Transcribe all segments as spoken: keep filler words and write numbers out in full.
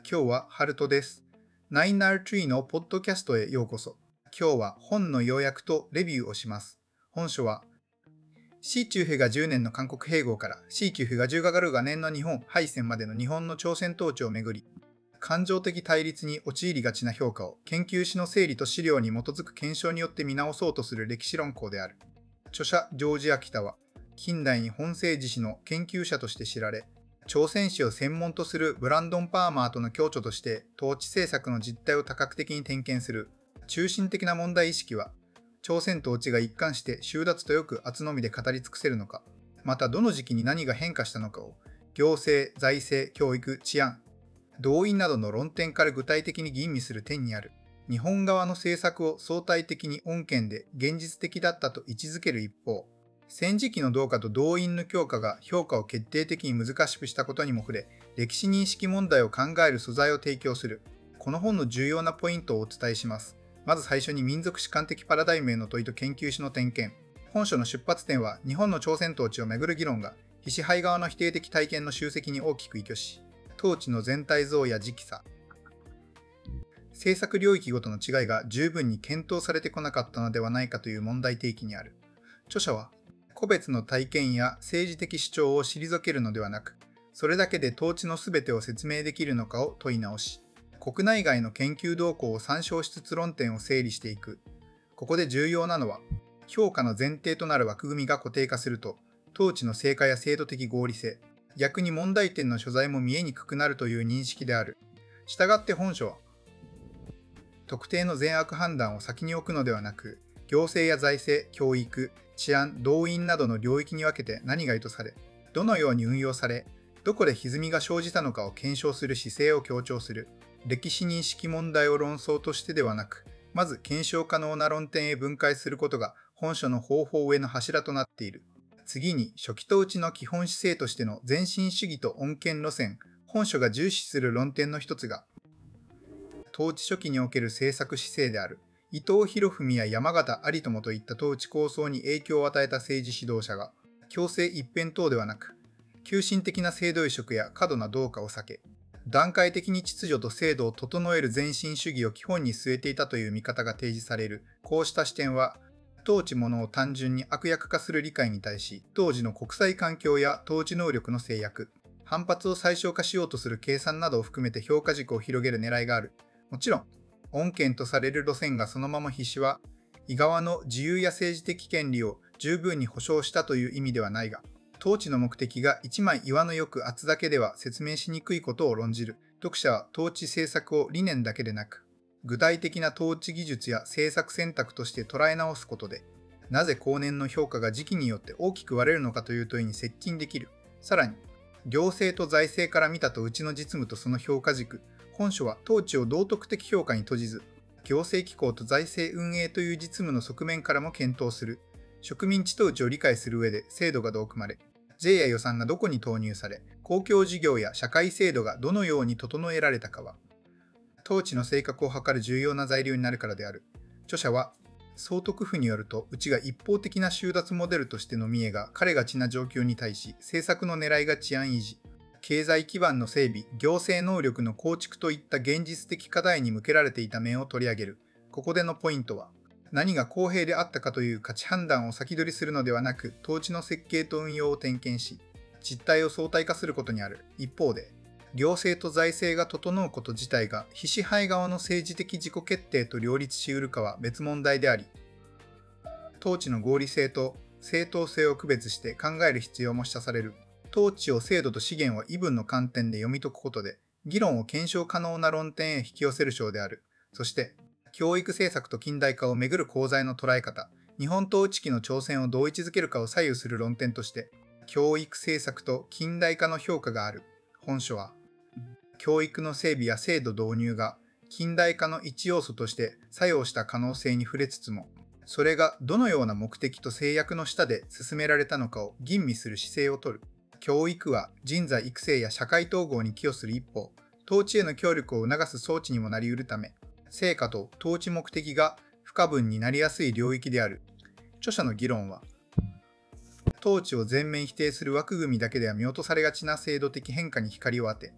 今日はハルトです。ナインアールトゥリーのポッドキャストへようこそ。今日は本の要約とレビューをします。本書は、シーきゅうひゃくじゅうねんの韓国併合からシーきゅうひゃくじゅうがねんの日本敗戦までの日本の朝鮮統治をめぐり、感情的対立に陥りがちな評価を研究史の整理と資料に基づく検証によって見直そうとする歴史論考である。著者ジョージ・アキタは、近代日本政治史の研究者として知られ、朝鮮史を専門とするブランドン・パーマーとの共著として統治政策の実態を多角的に点検する中心的な問題意識は、朝鮮統治が一貫して収奪とよく厚のみで語り尽くせるのか、またどの時期に何が変化したのかを行政、財政、教育、治安、動員などの論点から具体的に吟味する点にある。日本側の政策を相対的に穏健で現実的だったと位置づける一方、戦時期の同化と動員の強化が評価を決定的に難しくしたことにも触れ、歴史認識問題を考える素材を提供する。この本の重要なポイントをお伝えします。まず最初に民族史観的パラダイムへの問いと研究史の点検。本書の出発点は日本の朝鮮統治をめぐる議論が、非支配側の否定的体験の集積に大きく依拠し、統治の全体像や時期差、政策領域ごとの違いが十分に検討されてこなかったのではないかという問題提起にある。著者は、個別の体験や政治的主張を退けるのではなく、それだけで統治のすべてを説明できるのかを問い直し、国内外の研究動向を参照しつつ論点を整理していく。ここで重要なのは、評価の前提となる枠組みが固定化すると、統治の成果や制度的合理性、逆に問題点の所在も見えにくくなるという認識である。したがって本書は、特定の善悪判断を先に置くのではなく、行政や財政、教育、治安、動員などの領域に分けて何が意図され、どのように運用され、どこで歪みが生じたのかを検証する姿勢を強調する。歴史認識問題を論争としてではなく、まず検証可能な論点へ分解することが本書の方法上の柱となっている。次に、初期統治の基本姿勢としての前進主義と穏健路線。本書が重視する論点の一つが、統治初期における政策姿勢である。伊藤博文や山形有朋といった統治構想に影響を与えた政治指導者が、強制一辺倒ではなく、急進的な制度移植や過度な同化を避け、段階的に秩序と制度を整える前進主義を基本に据えていたという見方が提示される。こうした視点は、統治ものを単純に悪役化する理解に対し、当時の国際環境や統治能力の制約、反発を最小化しようとする計算などを含めて評価軸を広げる狙いがある。もちろん、穏健とされる路線がそのまま必至は、伊側の自由や政治的権利を十分に保障したという意味ではないが、統治の目的が一枚岩のよく厚だけでは説明しにくいことを論じる。読者は統治政策を理念だけでなく、具体的な統治技術や政策選択として捉え直すことで、なぜ後年の評価が時期によって大きく割れるのかという問いに接近できる。さらに、行政と財政から見たとうちの実務とその評価軸。本書は統治を道徳的評価に閉じず、行政機構と財政運営という実務の側面からも検討する。植民地統治を理解する上で制度がどう組まれ、税や予算がどこに投入され、公共事業や社会制度がどのように整えられたかは、統治の性格を図る重要な材料になるからである。著者は、総督府によると、うちが一方的な収奪モデルとしての見栄が彼がちな状況に対し、政策の狙いが治安維持、経済基盤の整備、行政能力の構築といった現実的課題に向けられていた面を取り上げる。ここでのポイントは、何が公平であったかという価値判断を先取りするのではなく、統治の設計と運用を点検し、実態を相対化することにある。一方で、行政と財政が整うこと自体が非支配側の政治的自己決定と両立し得るかは別問題であり、統治の合理性と正当性を区別して考える必要も示唆される。統治を制度と資源を異分の観点で読み解くことで、議論を検証可能な論点へ引き寄せる章である。そして、教育政策と近代化をめぐる功罪の捉え方、日本統治期の朝鮮をどう位置づけるかを左右する論点として、教育政策と近代化の評価がある。本書は、教育の整備や制度導入が近代化の一要素として作用した可能性に触れつつも、それがどのような目的と制約の下で進められたのかを吟味する姿勢をとる。教育は人材育成や社会統合に寄与する一方、統治への協力を促す装置にもなり得るため、成果と統治目的が不可分になりやすい領域である。著者の議論は、統治を全面否定する枠組みだけでは見落とされがちな制度的変化に光を当て、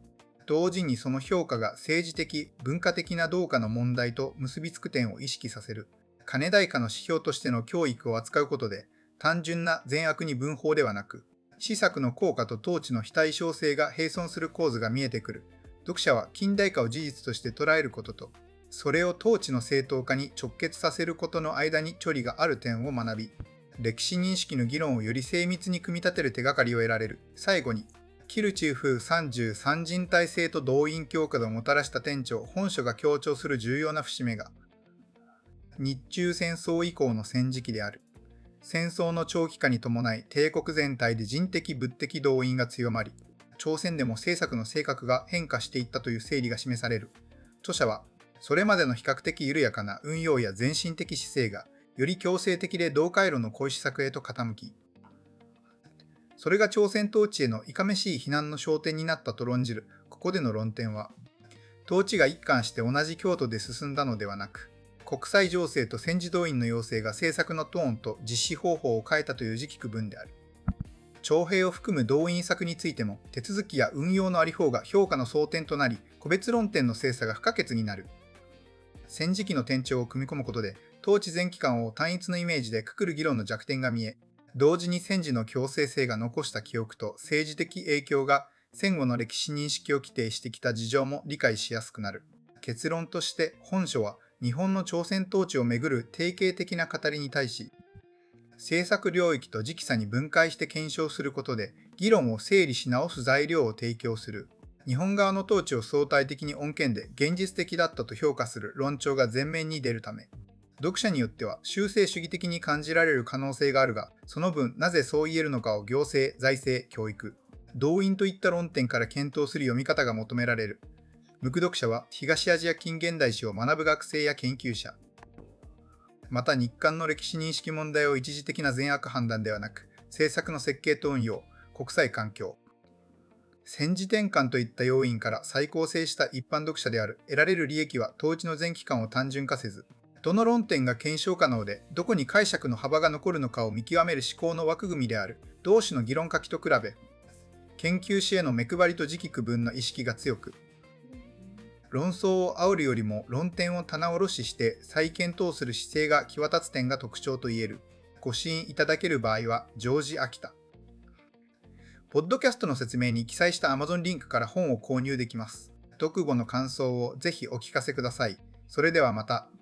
同時にその評価が政治的、文化的などうかの問題と結びつく点を意識させる。金代価の指標としての教育を扱うことで、単純な善悪に分法ではなく、施策の効果と統治の非対称性が並存する構図が見えてくる。読者は近代化を事実として捉えることと、それを統治の正当化に直結させることの間に距離がある点を学び、歴史認識の議論をより精密に組み立てる手がかりを得られる。最後に、キルチューフさんじゅうさん人体制と動員強化をもたらした典著、本書が強調する重要な節目が、日中戦争以降の戦時期である。戦争の長期化に伴い帝国全体で人的物的動員が強まり、朝鮮でも政策の性格が変化していったという整理が示される。著者は、それまでの比較的緩やかな運用や前進的姿勢が、より強制的で同回路の小石策へと傾き、それが朝鮮統治へのいかめしい非難の焦点になったと論じる。ここでの論点は、統治が一貫して同じ強度で進んだのではなく、国際情勢と戦時動員の要請が政策のトーンと実施方法を変えたという時期区分である。徴兵を含む動員策についても、手続きや運用のあり方が評価の争点となり、個別論点の精査が不可欠になる。戦時期の転調を組み込むことで、統治全期間を単一のイメージでくくる議論の弱点が見え、同時に戦時の強制性が残した記憶と政治的影響が戦後の歴史認識を規定してきた事情も理解しやすくなる。結論として本書は日本の朝鮮統治をめぐる定型的な語りに対し、政策領域と時期差に分解して検証することで議論を整理し直す材料を提供する。日本側の統治を相対的に穏健で現実的だったと評価する論調が前面に出るため、読者によっては修正主義的に感じられる可能性があるが、その分なぜそう言えるのかを行政、財政、教育、動員といった論点から検討する読み方が求められる。無垢読者は東アジア近現代史を学ぶ学生や研究者、また日韓の歴史認識問題を一時的な善悪判断ではなく、政策の設計と運用、国際環境、戦時転換といった要因から再構成した一般読者である。得られる利益は統治の全期間を単純化せず、どの論点が検証可能で、どこに解釈の幅が残るのかを見極める思考の枠組みである。同種の議論書きと比べ、研究史への目配りと時期区分の意識が強く、論争を煽るよりも論点を棚卸しして再検討する姿勢が際立つ点が特徴と言える。ご支援いただける場合は、ジョージ・アキタ。ポッドキャストの説明に記載した Amazon リンクから本を購入できます。読後の感想をぜひお聞かせください。それではまた。